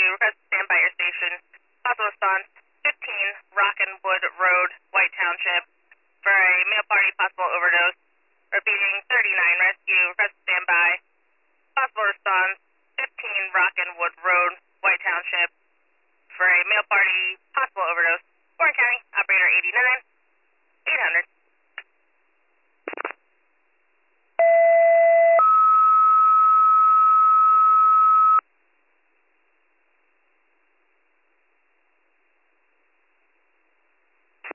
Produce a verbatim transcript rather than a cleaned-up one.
request to stand by your station. Possible response, fifteen Rockenwood Road, White Township, for a male party possible overdose. Repeating, thirty-nine Rescue, request to stand by. Possible response,